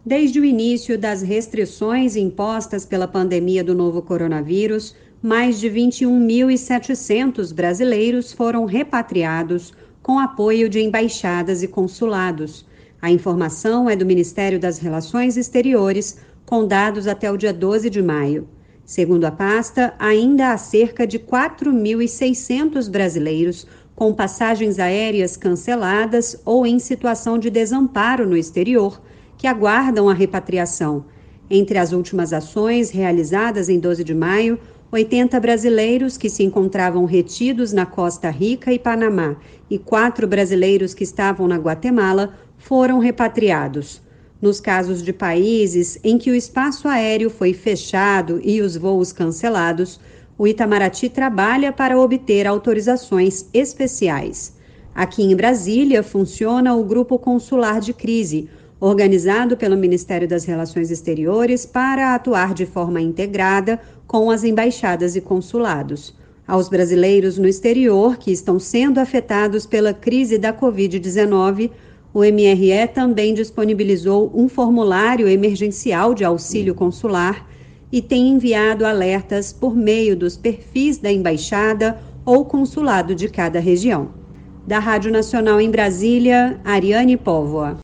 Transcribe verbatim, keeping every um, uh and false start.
Desde o início das restrições impostas pela pandemia do novo coronavírus, mais de vinte e um mil e setecentos brasileiros foram repatriados com apoio de embaixadas e consulados. A informação é do Ministério das Relações Exteriores, com dados até o dia doze de maio. Segundo a pasta, ainda há cerca de quatro mil e seiscentos brasileiros com passagens aéreas canceladas ou em situação de desamparo no exterior, que aguardam a repatriação. Entre as últimas ações realizadas em doze de maio, oitenta brasileiros que se encontravam retidos na Costa Rica e Panamá e quatro brasileiros que estavam na Guatemala foram repatriados. Nos casos de países em que o espaço aéreo foi fechado e os voos cancelados, o Itamaraty trabalha para obter autorizações especiais. Aqui em Brasília funciona o Grupo Consular de Crise, organizado pelo Ministério das Relações Exteriores para atuar de forma integrada com as embaixadas e consulados. Aos brasileiros no exterior que estão sendo afetados pela crise da covid dezenove, o M R E também disponibilizou um formulário emergencial de auxílio consular e tem enviado alertas por meio dos perfis da embaixada ou consulado de cada região. Da Rádio Nacional em Brasília, Ariane Póvoa.